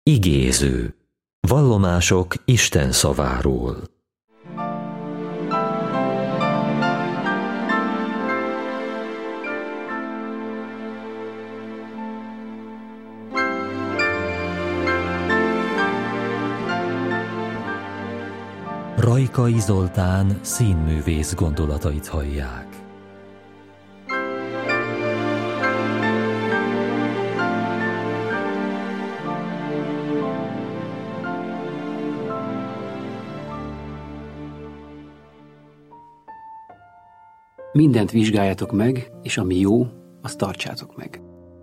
Igéző. Vallomások Isten szaváról. Rajkai Zoltán színművész gondolatait hallják. Mindent vizsgáljatok meg, és ami jó, azt tartsátok meg.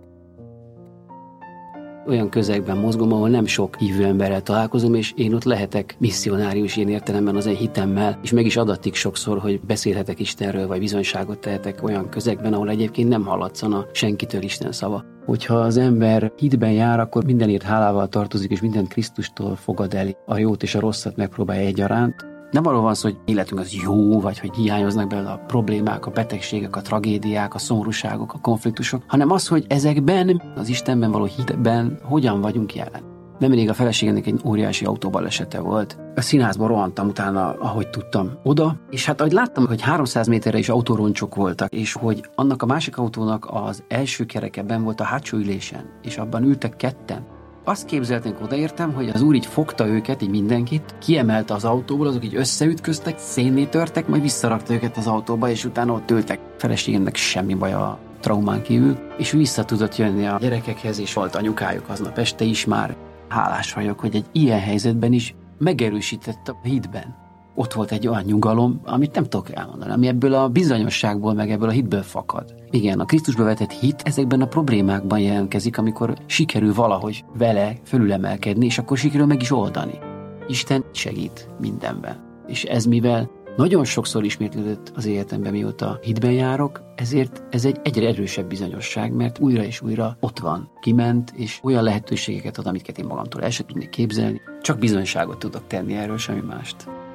Olyan közegben mozgom, ahol nem sok hívő emberrel találkozom, és én ott lehetek misszionárius ilyen értelemben az én hitemmel, és meg is adatik sokszor, hogy beszélhetek Istenről, vagy bizonyságot tehetek olyan közegben, ahol egyébként nem hallatszana senkitől Isten szava. Hogyha az ember hitben jár, akkor mindenért hálával tartozik, és mindent Krisztustól fogad el. A jót és a rosszat megpróbálja egyaránt. Nem arról van szó, hogy életünk az jó, vagy hogy hiányoznak belőle a problémák, a betegségek, a tragédiák, a szomorúságok, a konfliktusok, hanem az, hogy ezekben, az Istenben való hitben hogyan vagyunk jelen. Nemrég a feleségemnek egy óriási autóbalesete volt. A színházban rohantam utána, ahogy tudtam, oda, és hát ahogy láttam, hogy 300 méterre is autóroncsok voltak, és hogy annak a másik autónak az első kereke benn volt a hátsó ülésen, és abban ültek ketten. Azt képzeltem, odaértem, hogy az úr így fogta őket, így mindenkit, kiemelte az autóból, azok így összeütköztek, szénné törtek, majd visszarakta őket az autóba, és utána ott ültek. Feleségemnek semmi baj a traumán kívül, és vissza tudott jönni a gyerekekhez, és volt anyukájuk aznap este is már. Hálás vagyok, hogy egy ilyen helyzetben is megerősített a hitben. Ott volt egy olyan nyugalom, amit nem tudok elmondani, ami ebből a bizonyosságból, meg ebből a hitből fakad. Igen, a Krisztusba vetett hit ezekben a problémákban jelentkezik, amikor sikerül valahogy vele fölülemelkedni, és akkor sikerül meg is oldani. Isten segít mindenben. És ez mivel nagyon sokszor ismétlődött az életemben, mióta hitben járok, ezért ez egy egyre erősebb bizonyosság, mert újra és újra ott van, kiment, és olyan lehetőségeket ad, amiket én magamtól el sem tudnék képzelni. Csak bizonyságot tudok tenni erről, semmi mást.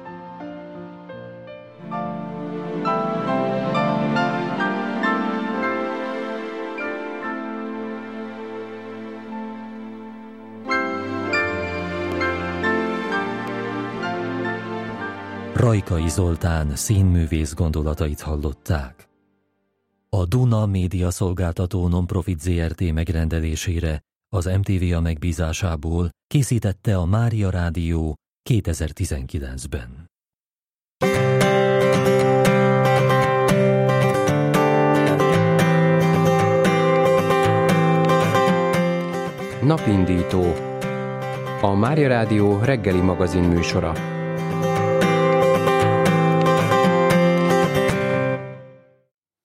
Rajkai Zoltán színművész gondolatait hallották. A Duna Média Szolgáltató Nonprofit Zrt. Megrendelésére az MTV megbízásából készítette a Mária Rádió 2019-ben. Napindító. A Mária Rádió reggeli magazin műsora.